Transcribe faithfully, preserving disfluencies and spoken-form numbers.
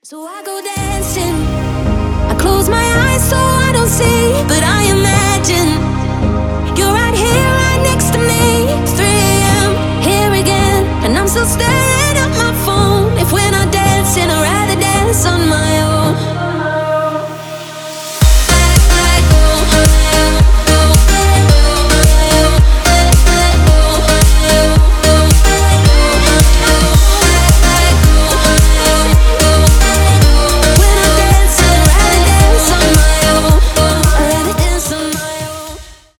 So I go dancing, I close my eyes so I don't see, but I